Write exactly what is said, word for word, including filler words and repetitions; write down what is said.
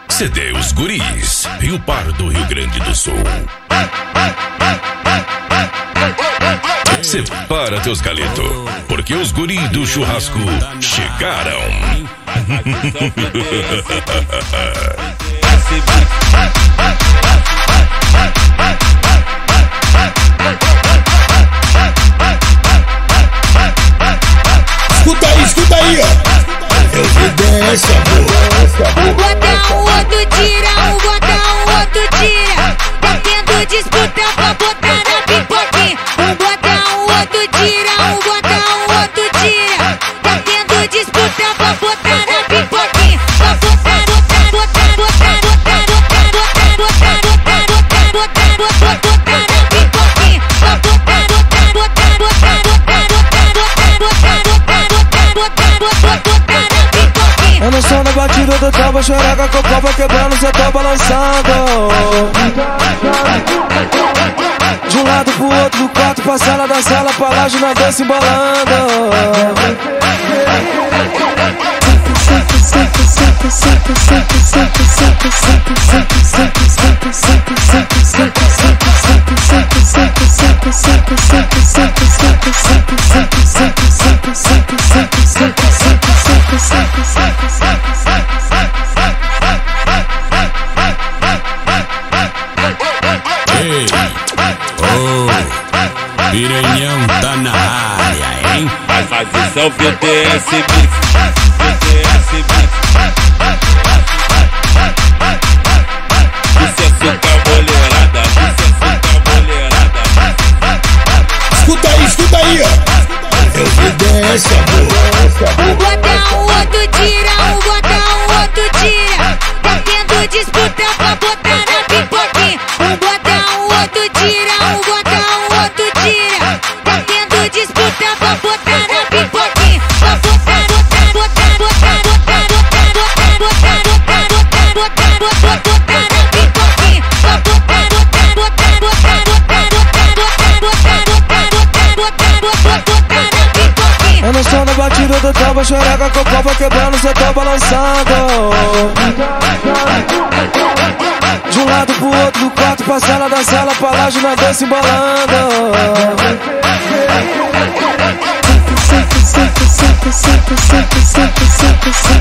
C D Os Guris, Rio Pardo, Rio Grande do Sul. Separa teus galetos, porque os guris do churrasco chegaram. Escuta aí, escuta aí, ó. Eu vi dessa, amor. Um bota, um outro tira, um bota, um outro tira. Tá tendo disputa pra botar na pipoquinha. Um bota, um outro tira, um bota, um outro tira. Tá tendo disputa pra botar na pipoquinha. Pra botar, botar, botar, botar, botar, botar, botar, botar, botar, botar, botar, botar na pipoquinha. Pra botar, botar, botar, botar, botar, botar, botar, botar, botar, botar, botar, botar na pipoquinha. Eu não sou na batida do toba, xereca com copa quebrando, cê tá balançando. De um lado pro outro, do quarto pra sala, da sala pra laje, na dança embolando. Ei, oh, Piranhão tá na área, hein? Vai fazer só o V D S Mix, V D S Mix. Sucesso com a mulherada, sucesso com a mulherada. Escuta aí, escuta aí, ó. Eu vi dessa, amor. Um bota, um outro tira, um bota, um outro tira. Tá tendo disputa pra botar na pipoquinha. Um bota, um outro tira, um bota, um outro tira. Tá tendo disputa pra botar na pipoquinha. Pra botar, botar, botar, botar, botar, botar, botar, botar, botar, botar, botar, botar na pipoquinha. Pra botar, botar, botar, botar, botar, botar, botar, botar, botar, botar, botar, botar na pipoquinha. Eu não sou na batida do toba, xereca com copa quebrando, cê tá balançando. De um lado pro outro, do quarto pra sala, da sala pra laje, na dança embolando. Sempre, sempre, sempre, sempre, sempre, sempre, sempre, sempre, sempre.